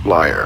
Liar.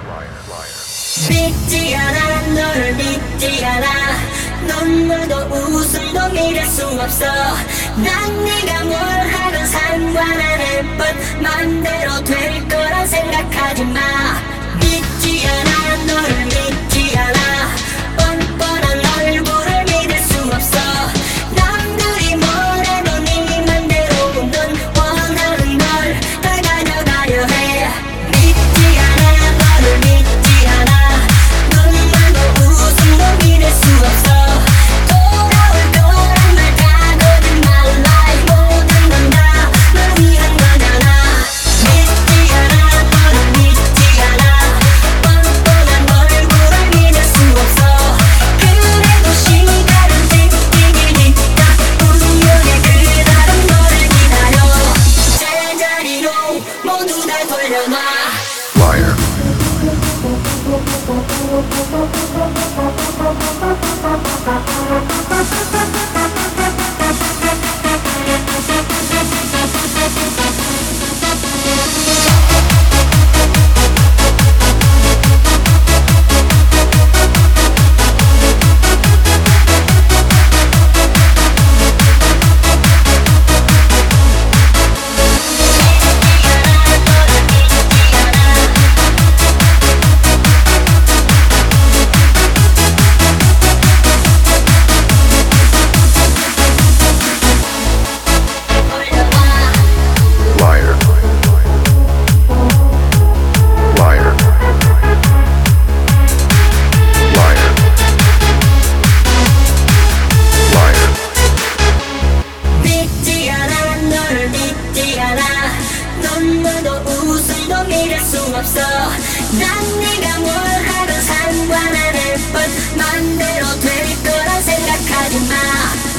믿지 않아, 너를 믿지 않아. 눈물도 웃음도 믿을 수 없어. 난 네가 뭘 하든 상관 안 할 뿐 맘대로 될 거란 생각하지 마. 믿지 않아, 너를 믿지 않아. 뻔뻔한 얼굴을 믿을 수 없어. 남들이 뭐래도 네 맘대로 넌 원하는 걸 다 가져가려 해. 믿지 않아, 너를 믿지 않아. 눈물도 웃음도 믿을 수 없어. 돌아올 거란 말 다 거짓말 lie. 모든 건 다 널 위한 거잖아. 믿지 않아, 너를 믿지 않아. 뻔뻔한 얼굴을 믿을 수 없어. 그래도 시간은 틱틱이 있다. 운명의 그 다른 너를 기다려. 제자리로 모두 다 돌려놔. Liar. Liar. Liar. Liar. Liar. 믿지 않아, 너를 믿지 않아. 눈물도 웃음도 믿을 수 없어. 난 네가 뭘 하든 상관 안 할 뿐 맘대로 될 거란 생각하지 마.